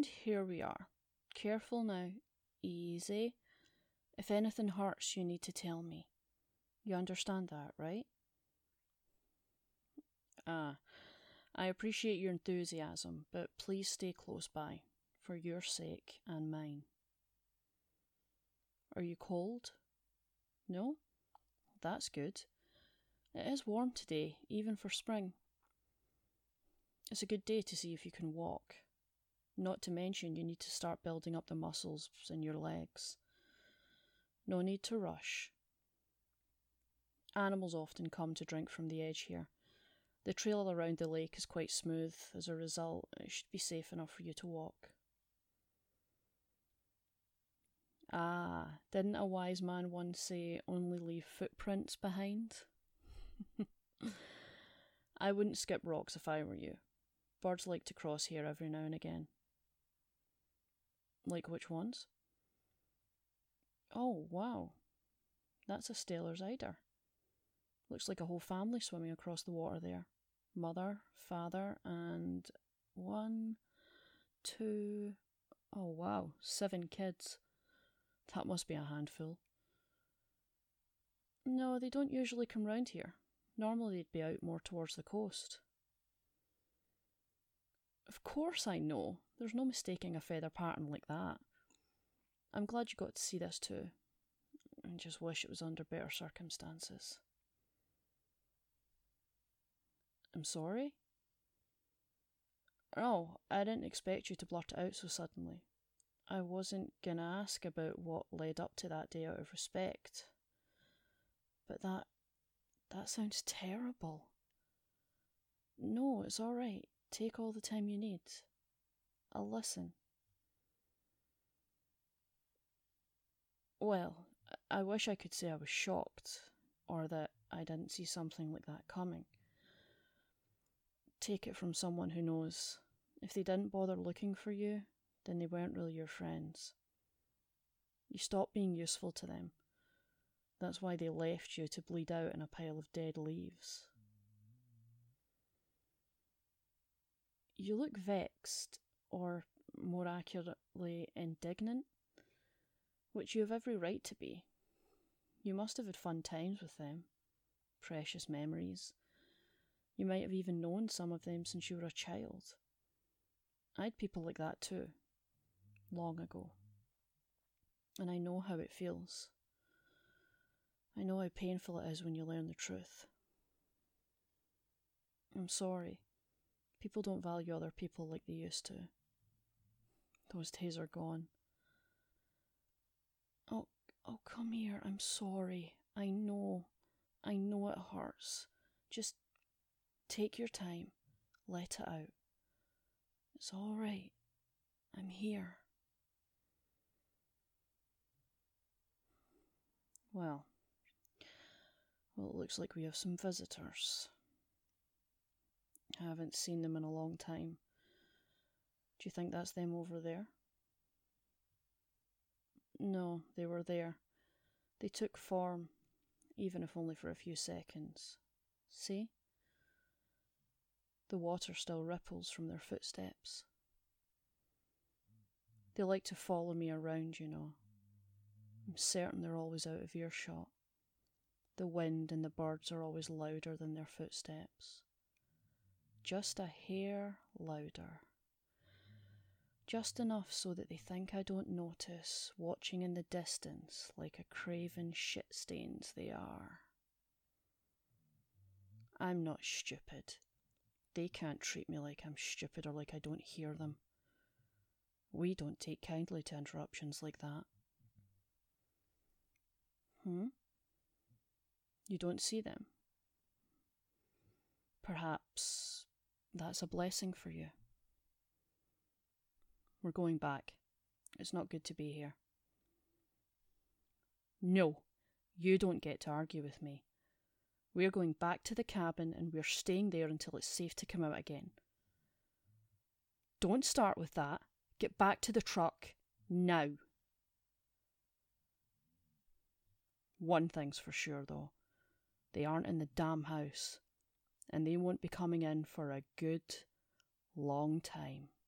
And here we are. Careful now. Easy. If anything hurts, you need to tell me. You understand that, right? I appreciate your enthusiasm, but please stay close by, for your sake and mine. Are you cold? No? That's good. It is warm today, even for spring. It's a good day to see if you can walk. Not to mention you need to start building up the muscles in your legs. No need to rush. Animals often come to drink from the edge here. The trail around the lake is quite smooth. As a result, it should be safe enough for you to walk. Didn't a wise man once say, only leave footprints behind? I wouldn't skip rocks if I were you. Birds like to cross here every now and again. Like which ones? Oh, wow. That's a Steller's eider. Looks like a whole family swimming across the water there. Mother, father, and 1, 2... Oh, wow, 7 kids. That must be a handful. No, they don't usually come round here. Normally they'd be out more towards the coast. Of course I know. There's no mistaking a feather pattern like that. I'm glad you got to see this too. I just wish it was under better circumstances. I'm sorry? Oh, I didn't expect you to blurt it out so suddenly. I wasn't gonna ask about what led up to that day out of respect. But that sounds terrible. No, it's all right. Take all the time you need. I'll listen. Well, I wish I could say I was shocked, or that I didn't see something like that coming. Take it from someone who knows. If they didn't bother looking for you, then they weren't really your friends. You stopped being useful to them. That's why they left you to bleed out in a pile of dead leaves. You look vexed, or more accurately, indignant, which you have every right to be. You must have had fun times with them. Precious memories. You might have even known some of them since you were a child. I had people like that too, long ago. And I know how it feels. I know how painful it is when you learn the truth. I'm sorry. People don't value other people like they used to. Those days are gone. Oh, come here. I'm sorry. I know it hurts. Just take your time. Let it out. It's all right. I'm here. Well, it looks like we have some visitors. I haven't seen them in a long time. Do you think that's them over there? No, they were there. They took form, even if only for a few seconds. See? The water still ripples from their footsteps. They like to follow me around, you know. I'm certain they're always out of earshot. The wind and the birds are always louder than their footsteps. Just a hair louder. Just enough so that they think I don't notice, watching in the distance like a craven shit-stains they are. I'm not stupid. They can't treat me like I'm stupid or like I don't hear them. We don't take kindly to interruptions like that. You don't see them? Perhaps that's a blessing for you. We're going back. It's not good to be here. No, you don't get to argue with me. We're going back to the cabin and we're staying there until it's safe to come out again. Don't start with that. Get back to the truck now. One thing's for sure, though. They aren't in the damn house, and they won't be coming in for a good long time.